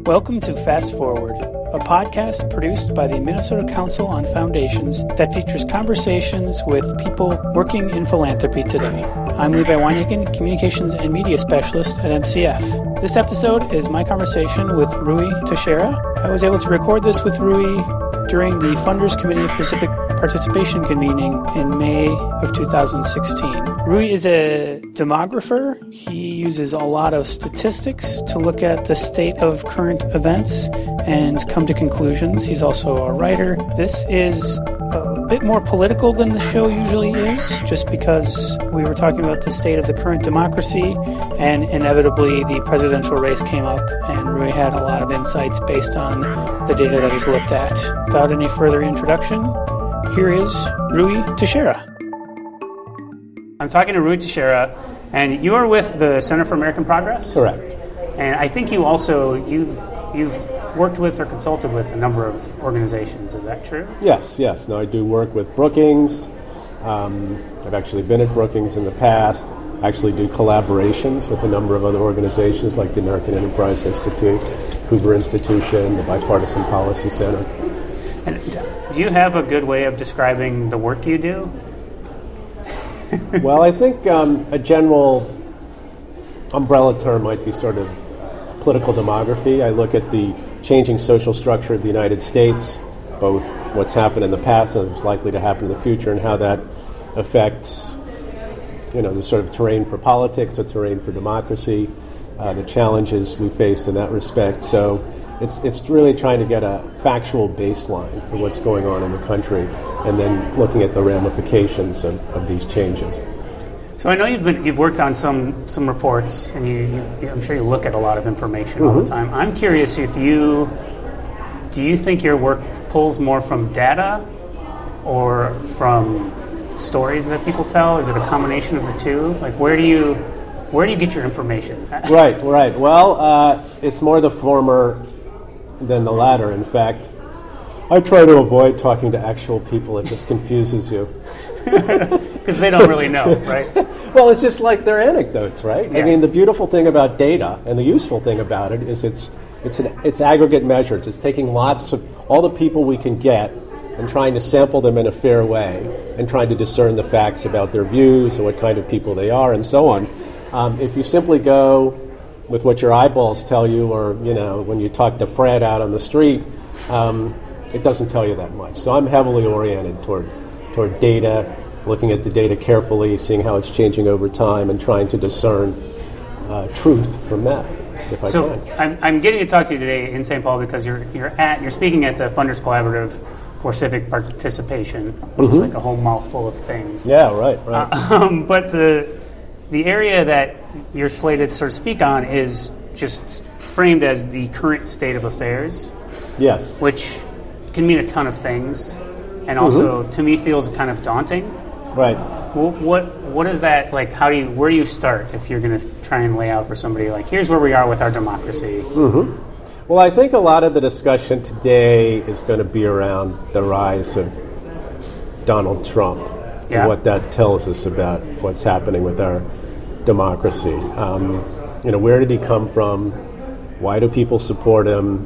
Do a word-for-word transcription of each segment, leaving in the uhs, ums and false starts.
Welcome to Fast Forward, a podcast produced by the Minnesota Council on Foundations that features conversations with people working in philanthropy today. I'm Levi Weinhagen, Communications and Media Specialist at M C F. This episode is my conversation with Rui Teixeira. I was able to record this with Rui during the Funders Committee for Civic Participation convening in May of two thousand sixteen. Rui is a demographer. He uses a lot of statistics to look at the state of current events and come to conclusions. He's also a writer. This is a bit more political than the show usually is, just because we were talking about the state of the current democracy, and inevitably the presidential race came up, and Rui had a lot of insights based on the data that he's looked at. Without any further introduction, here is Rui Teixeira. I'm talking to Rui Teixeira, and you are with the Center for American Progress? Correct. And I think you also, you've you've worked with or consulted with a number of organizations. Is that true? Yes, yes. Now I do work with Brookings. Um, I've actually been at Brookings in the past. I actually do collaborations with a number of other organizations like the American Enterprise Institute, Hoover Institution, the Bipartisan Policy Center. And do you have a good way of describing the work you do? Well, I think um, a general umbrella term might be sort of political demography. I look at the changing social structure of the United States, both what's happened in the past and what's likely to happen in the future, and how that affects, you know, the sort of terrain for politics, the terrain for democracy, uh, the challenges we face in that respect. So it's it's really trying to get a factual baseline for what's going on in the country, and then looking at the ramifications of, of these changes. So I know you've been you've worked on some some reports, and you, you I'm sure you look at a lot of information mm-hmm. all the time. I'm curious if you do you think your work pulls more from data or from stories that people tell? Is it a combination of the two? Like, where do you where do you get your information? Right, right. Well, uh, it's more the former than the latter. In fact, I try to avoid talking to actual people. It just confuses you. Because they don't really know, right? Well, it's just like they're anecdotes, right? Yeah. I mean, the beautiful thing about data and the useful thing about it is it's it's an, it's aggregate measures. It's taking lots of all the people we can get and trying to sample them in a fair way and trying to discern the facts about their views and what kind of people they are and so on. Um, if you simply go with what your eyeballs tell you, or, you know, when you talk to Fred out on the street, um, it doesn't tell you that much. So I'm heavily oriented toward toward data, looking at the data carefully, seeing how it's changing over time, and trying to discern uh, truth from that, if I so can. So I'm, I'm getting to talk to you today in Saint Paul because you're you're at you're speaking at the Funders Collaborative for Civic Participation, which mm-hmm. is like a whole mouthful of things. Yeah, right, right. Uh, um, but the the area that you're slated to sort of speak on is just framed as the current state of affairs. Yes. Which can mean a ton of things, and also mm-hmm. to me feels kind of daunting. Right. Well, what what is that like? How do you where do you start if you're going to try and lay out for somebody like, here's where we are with our democracy? Mm-hmm. Well, I think a lot of the discussion today is going to be around the rise of Donald Trump yeah. and what that tells us about what's happening with our democracy. Um, you know, where did he come from? Why do people support him?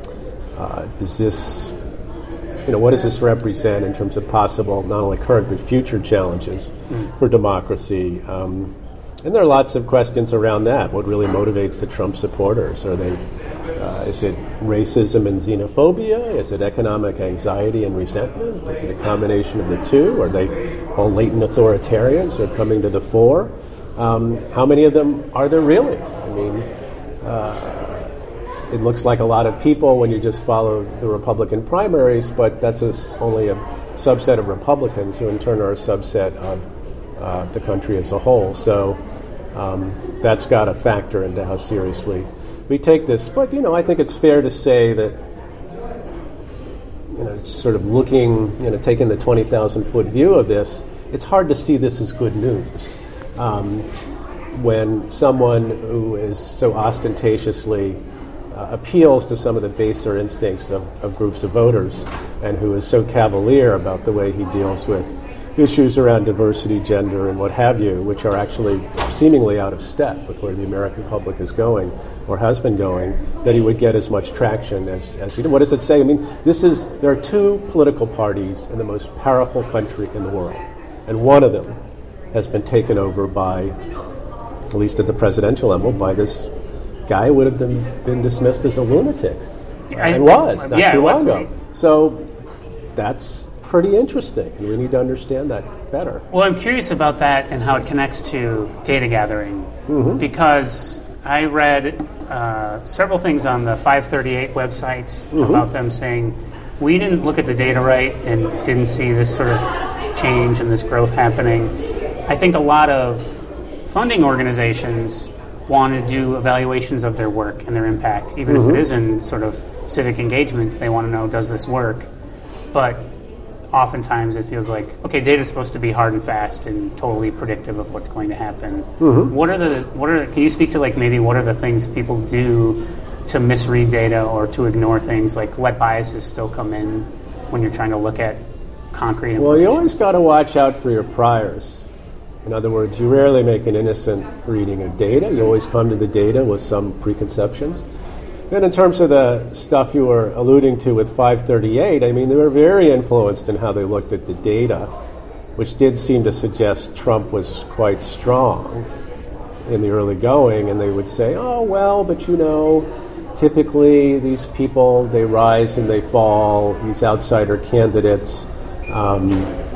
Uh, does this, you know, what does this represent in terms of possible, not only current but future challenges mm. for democracy? Um, and there are lots of questions around that. What really motivates the Trump supporters? Are they, uh, is it racism and xenophobia? Is it economic anxiety and resentment? Is it a combination of the two? Are they all latent authoritarians who are coming to the fore? Um, how many of them are there really? I mean, uh, it looks like a lot of people when you just follow the Republican primaries, but that's a, only a subset of Republicans who in turn are a subset of uh, the country as a whole. So um, that's got to factor into how seriously we take this. But, you know, I think it's fair to say that, you know, sort of looking, you know, taking the twenty thousand foot view of this, it's hard to see this as good news. Um, when someone who is so ostentatiously uh, appeals to some of the baser instincts of, of groups of voters, and who is so cavalier about the way he deals with issues around diversity, gender, and what have you, which are actually seemingly out of step with where the American public is going or has been going, that he would get as much traction as, as he did. What does it say? I mean, this is there are two political parties in the most powerful country in the world, and one of them has been taken over by, at least at the presidential level, by this guy who would have been, been dismissed as a lunatic. I, and was, not yeah, too long right. ago. So that's pretty interesting, and we need to understand that better. Well, I'm curious about that and how it connects to data gathering, mm-hmm. because I read uh, several things on the five thirty-eight website mm-hmm. about them saying, we didn't look at the data right and didn't see this sort of change and this growth happening. I think a lot of funding organizations want to do evaluations of their work and their impact, even mm-hmm. if it is in sort of civic engagement. They want to know, does this work? But oftentimes it feels like, okay, data is supposed to be hard and fast and totally predictive of what's going to happen. Mm-hmm. What are the, what are, can you speak to like maybe what are the things people do to misread data or to ignore things, like let biases still come in when you're trying to look at concrete information? Well, you always got to watch out for your priors. In other words, you rarely make an innocent reading of data. You always come to the data with some preconceptions. And in terms of the stuff you were alluding to with five thirty-eight, I mean, they were very influenced in how they looked at the data, which did seem to suggest Trump was quite strong in the early going. And they would say, oh, well, but you know, typically these people, they rise and they fall, these outsider candidates. Um,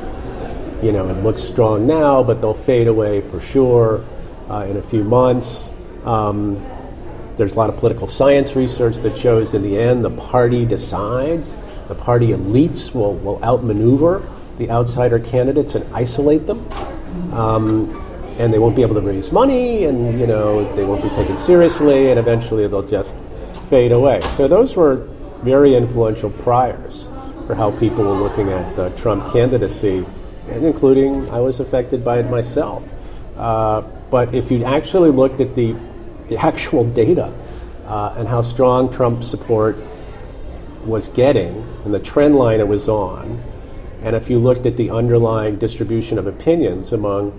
You know, it looks strong now, but they'll fade away for sure uh, in a few months. Um, there's a lot of political science research that shows in the end the party decides. The party elites will, will outmaneuver the outsider candidates and isolate them. Um, and they won't be able to raise money, and, you know, they won't be taken seriously, and eventually they'll just fade away. So those were very influential priors for how people were looking at the Trump candidacy, and including I was affected by it myself. Uh, but if you actually looked at the, the actual data uh, and how strong Trump support was getting and the trend line it was on, and if you looked at the underlying distribution of opinions among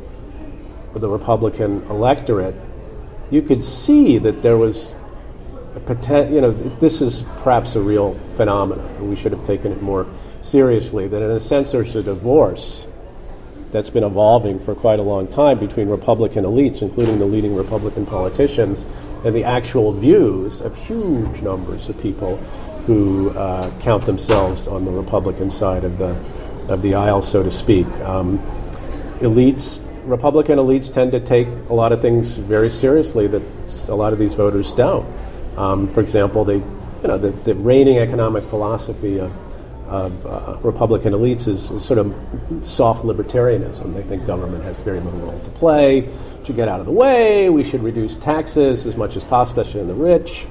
the Republican electorate, you could see that there was a poten- you know, this is perhaps a real phenomenon, and we should have taken it more seriously, that in a sense there's a divorce that's been evolving for quite a long time between Republican elites, including the leading Republican politicians, and the actual views of huge numbers of people who uh, count themselves on the Republican side of the of the aisle, so to speak. Um, elites, Republican elites tend to take a lot of things very seriously that a lot of these voters don't. Um, for example, they, you know, the, the reigning economic philosophy of of uh, Republican elites is, is sort of soft libertarianism. They think government has very little role to play. We should get out of the way. We should reduce taxes as much as possible, especially on the rich.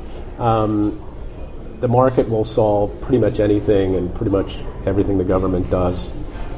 Um, the market will solve pretty much anything, and pretty much everything the government does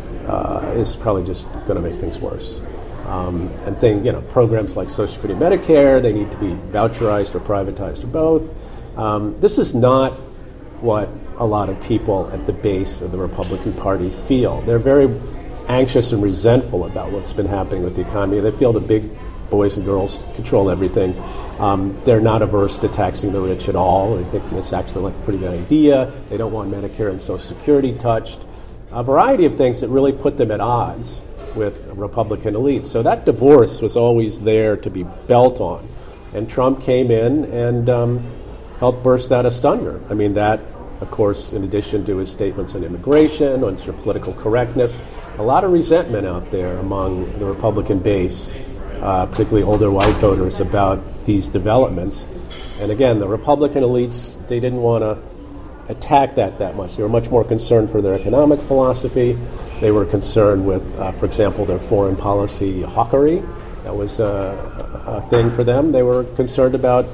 uh, is probably just going to make things worse. Um, and thing, you know, programs like Social Security, Medicare, they need to be voucherized or privatized or both. Um, this is not what a lot of people at the base of the Republican Party feel. They're very anxious and resentful about what's been happening with the economy. They feel the big boys and girls control everything. Um, they're not averse to taxing the rich at all. They think it's actually like a pretty good idea. They don't want Medicare and Social Security touched. A variety of things that really put them at odds with Republican elites. So that divorce was always there to be built on. And Trump came in and um, helped burst that asunder. I mean, that, of course, in addition to his statements on immigration, on sort of political correctness, a lot of resentment out there among the Republican base, uh, particularly older white voters, about these developments. And again, the Republican elites, they didn't want to attack that that much. They were much more concerned for their economic philosophy. They were concerned with, uh, for example, their foreign policy hawkery. That was uh, a thing for them. They were concerned about,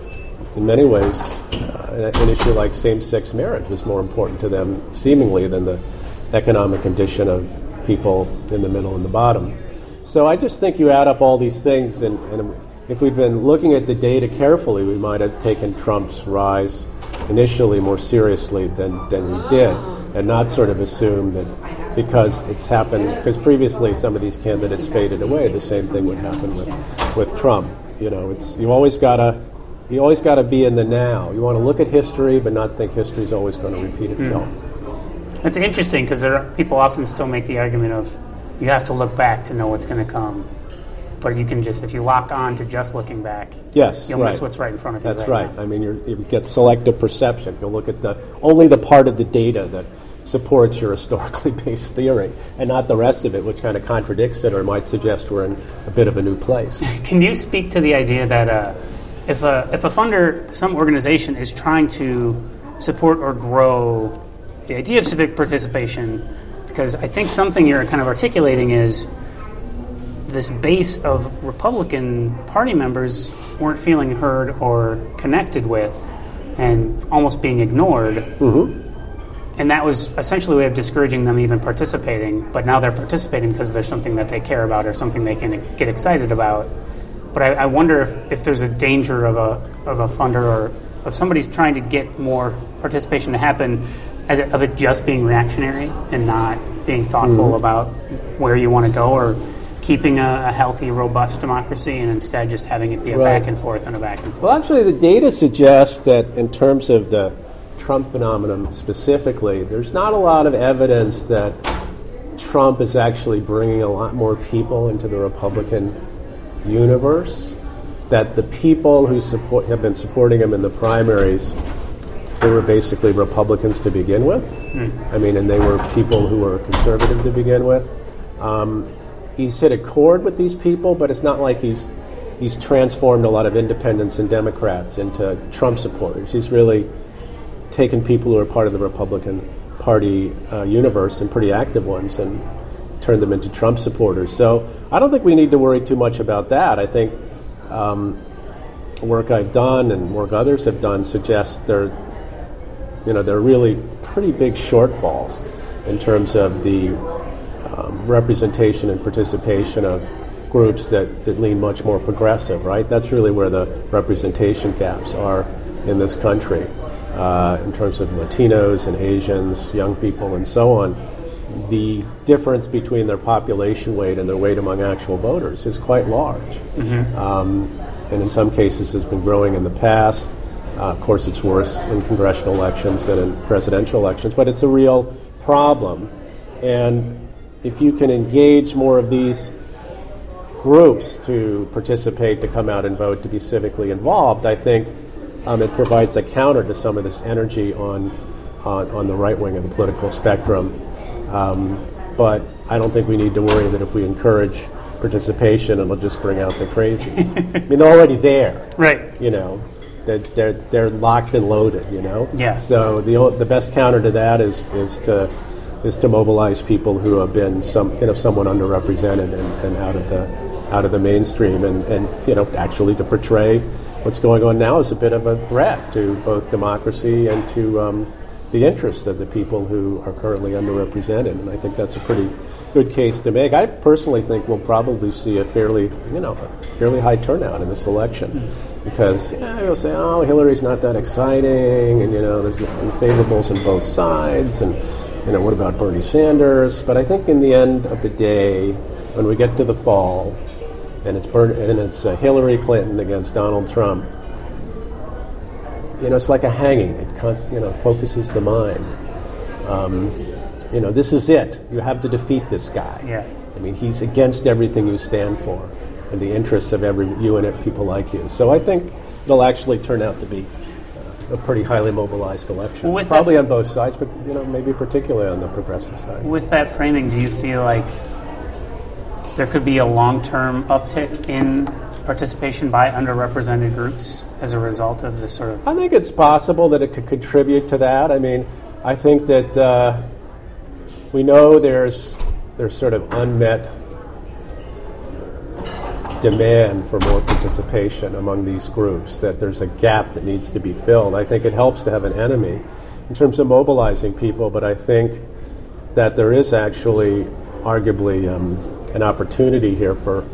in many ways, uh, an issue like same-sex marriage was more important to them, seemingly, than the economic condition of people in the middle and the bottom. So I just think you add up all these things, and, and if we'd been looking at the data carefully, we might have taken Trump's rise initially more seriously than, than we did, and not sort of assumed that because it's happened, because previously some of these candidates faded away. The same thing would happen with, with Trump. You know, it's you always gotta you always gotta be in the now. You want to look at history, but not think history's always going to repeat itself. Mm. It's interesting because there are, people often still make the argument of you have to look back to know what's going to come. But you can just, if you lock on to just looking back, yes, you'll right. miss what's right in front of you. That's right. right. Now. I mean, you're, you get selective perception. You'll look at the only the part of the data that supports your historically based theory, and not the rest of it, which kind of contradicts it or might suggest we're in a bit of a new place. Can you speak to the idea that uh, if a if a funder, some organization is trying to support or grow the idea of civic participation, because I think something you're kind of articulating is this base of Republican Party members weren't feeling heard or connected with and almost being ignored. Mm-hmm. And that was essentially a way of discouraging them even participating, but now they're participating because there's something that they care about or something they can get excited about. But I, I wonder if, if there's a danger of a of a funder or of somebody's trying to get more participation to happen as it, of it just being reactionary and not being thoughtful mm-hmm. about where you want to go, or keeping a, a healthy, robust democracy and instead just having it be a right. back and forth and a back and forth. Well, actually, the data suggests that in terms of the Trump phenomenon specifically, there's not a lot of evidence that Trump is actually bringing a lot more people into the Republican universe, that the people who support have been supporting him in the primaries, they were basically Republicans to begin with. Mm. I mean, and they were people who were conservative to begin with. Um, he's hit a chord with these people, but it's not like he's he's transformed a lot of independents and Democrats into Trump supporters. He's really taken people who are part of the Republican Party uh, universe and pretty active ones and turned them into Trump supporters. So I don't think we need to worry too much about that. I think um, work I've done and work others have done suggests there, you know, there are really pretty big shortfalls in terms of the um, representation and participation of groups that, that lean much more progressive, right? That's really where the representation gaps are in this country. Uh, in terms of Latinos and Asians, young people, and so on, the difference between their population weight and their weight among actual voters is quite large. Mm-hmm. Um, and in some cases has been growing in the past. Uh, of course, it's worse in congressional elections than in presidential elections, but it's a real problem. And if you can engage more of these groups to participate, to come out and vote, to be civically involved, I think Um, it provides a counter to some of this energy on on, on the right wing of the political spectrum. Um, but I don't think we need to worry that if we encourage participation, it'll just bring out the crazies. I mean, they're already there. Right. You know, they're, they're, they're locked and loaded, you know? Yeah. So the the best counter to that is, is to is to mobilize people who have been some you know somewhat underrepresented and, and out of the out of the mainstream, and, and you know actually to portray what's going on now is a bit of a threat to both democracy and to um, the interests of the people who are currently underrepresented. And I think that's a pretty good case to make. I personally think we'll probably see a fairly, you know, a fairly high turnout in this election, mm-hmm. because yeah, you'll say, oh, Hillary's not that exciting, and you know, there's unfavorables on both sides, and you know, what about Bernie Sanders? But I think in the end of the day, when we get to the fall, and it's Bern- and it's uh, Hillary Clinton against Donald Trump, you know, it's like a hanging. It con- you know focuses the mind. Um, you know, this is it. You have to defeat this guy. Yeah. I mean, he's against everything you stand for, and the interests of every you and it, people like you. So I think it'll actually turn out to be uh, a pretty highly mobilized election. Well, probably on both sides, but you know, maybe particularly on the progressive side. With that framing, do you feel like there could be a long-term uptick in participation by underrepresented groups as a result of this sort of... I think it's possible that it could contribute to that. I mean, I think that uh, we know there's there's sort of unmet demand for more participation among these groups, that there's a gap that needs to be filled. I think it helps to have an enemy in terms of mobilizing people, but I think that there is actually arguably um, an opportunity here for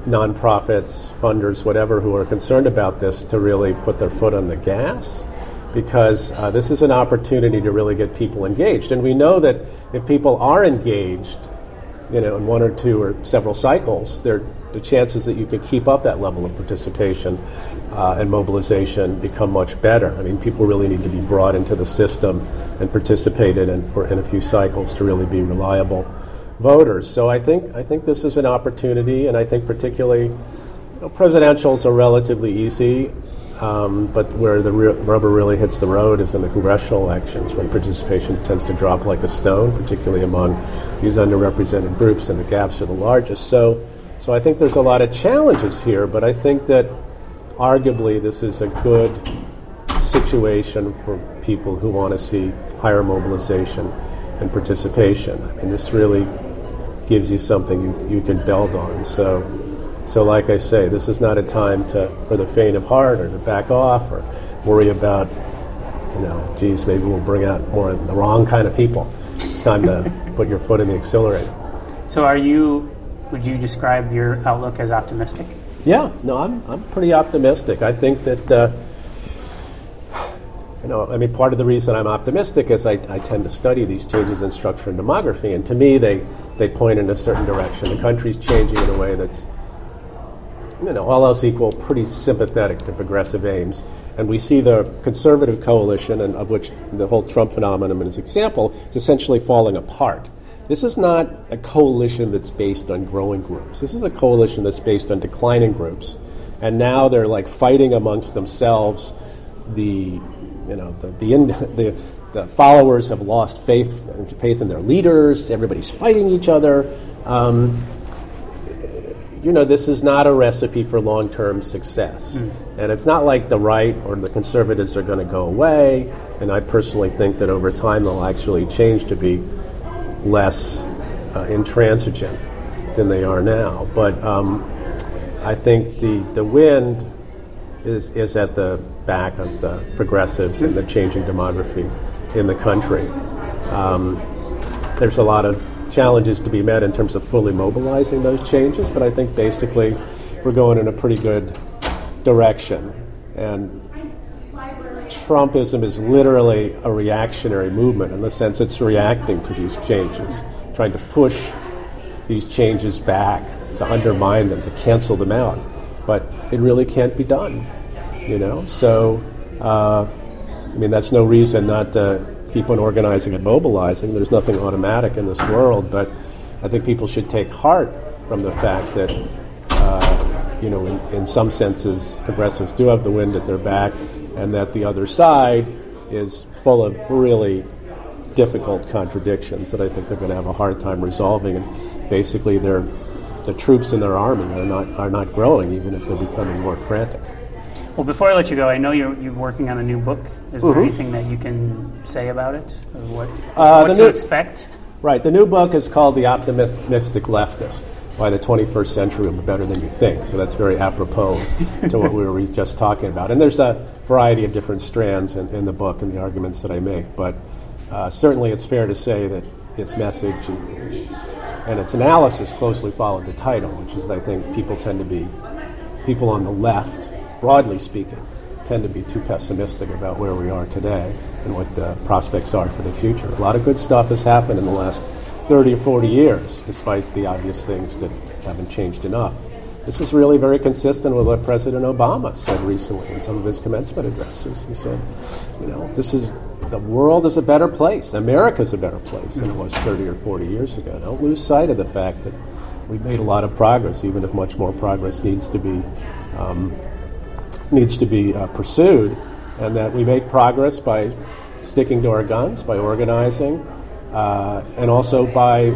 nonprofits, funders, whatever, who are concerned about this to really put their foot on the gas, because uh, this is an opportunity to really get people engaged. And we know that if people are engaged, you know, in one or two or several cycles, there the chances that you could keep up that level of participation uh, and mobilization become much better. I mean, people really need to be brought into the system and participated in for in a few cycles to really be reliable voters. So I think I think this is an opportunity, and I think particularly, you know, presidentials are relatively easy, um, but where the re- rubber really hits the road is in the congressional elections, when participation tends to drop like a stone, particularly among these underrepresented groups, and the gaps are the largest. So. So I think there's a lot of challenges here, but I think that arguably this is a good situation for people who want to see higher mobilization and participation. I mean, this really gives you something you, you can build on. So, so like I say, this is not a time to for the faint of heart or to back off or worry about, you know, geez, maybe we'll bring out more of the wrong kind of people. It's time to put your foot in the accelerator. So are you... Would you describe your outlook as optimistic? Yeah, no, I'm I'm pretty optimistic. I think that, uh, you know, I mean, part of the reason I'm optimistic is I, I tend to study these changes in structure and demography, and to me, they, they point in a certain direction. The country's changing in a way that's, you know, all else equal, pretty sympathetic to progressive aims. And we see the conservative coalition, and of which the whole Trump phenomenon is an example, is essentially falling apart. This is not a coalition that's based on growing groups. This is a coalition that's based on declining groups. And now they're like fighting amongst themselves. The, you know, the the, in, the, the followers have lost faith faith in their leaders. Everybody's fighting each other. Um, you know, this is not a recipe for long-term success. Mm. And it's not like the right or the conservatives are going to go away. And I personally think that over time they'll actually change to be less uh, intransigent than they are now. But um, I think the, the wind is is at the back of the progressives and the changing demography in the country. Um, there's a lot of challenges to be met in terms of fully mobilizing those changes, but I think basically we're going in a pretty good direction. And Trumpism is literally a reactionary movement in the sense it's reacting to these changes, trying to push these changes back, to undermine them, to cancel them out. But it really can't be done, you know? So, uh, I mean, that's no reason not to keep on organizing and mobilizing. There's nothing automatic in this world, but I think people should take heart from the fact that, uh, you know, in, in some senses, progressives do have the wind at their back, and that the other side is full of really difficult contradictions that I think they're going to have a hard time resolving. And basically, they're, the troops in their army are not are not growing, even if they're becoming more frantic. Well, before I let you go, I know you're, you're working on a new book. Is there mm-hmm. anything that you can say about it? Or what uh, what to new, expect? Right. The new book is called The Optimistic Leftist. Why the twenty-first century will be better than you think. So that's very apropos to what we were just talking about. And there's a variety of different strands in, in the book and the arguments that I make. But uh, certainly it's fair to say that its message and, and its analysis closely followed the title, which is, I think, people tend to be, people on the left, broadly speaking, tend to be too pessimistic about where we are today and what the prospects are for the future. A lot of good stuff has happened in the last thirty or forty years, despite the obvious things that haven't changed enough. This is really very consistent with what President Obama said recently in some of his commencement addresses. He said, you know, this is, the world is a better place. America's a better place than it was thirty or forty years ago. Don't lose sight of the fact that we've made a lot of progress, even if much more progress needs to be um, needs to be uh, pursued, and that we make progress by sticking to our guns, by organizing, Uh, and also by,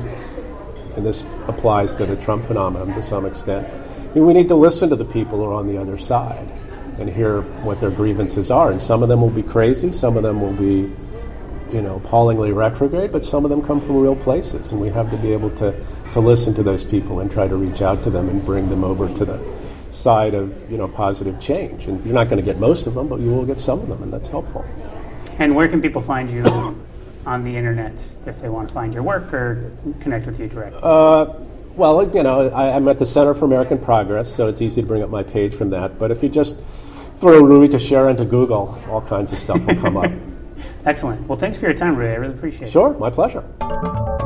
and this applies to the Trump phenomenon to some extent, I mean, we need to listen to the people who are on the other side and hear what their grievances are. And some of them will be crazy, some of them will be, you know, appallingly retrograde, but some of them come from real places. And we have to be able to, to listen to those people and try to reach out to them and bring them over to the side of, you know, positive change. And you're not going to get most of them, but you will get some of them, and that's helpful. And where can people find you on the internet if they want to find your work or connect with you directly? Uh, well, you know, I, I'm at the Center for American Progress, so it's easy to bring up my page from that. But if you just throw Rui Teixeira into Google, all kinds of stuff will come up. Excellent. Well, thanks for your time, Rui. I really appreciate it. Sure, my pleasure.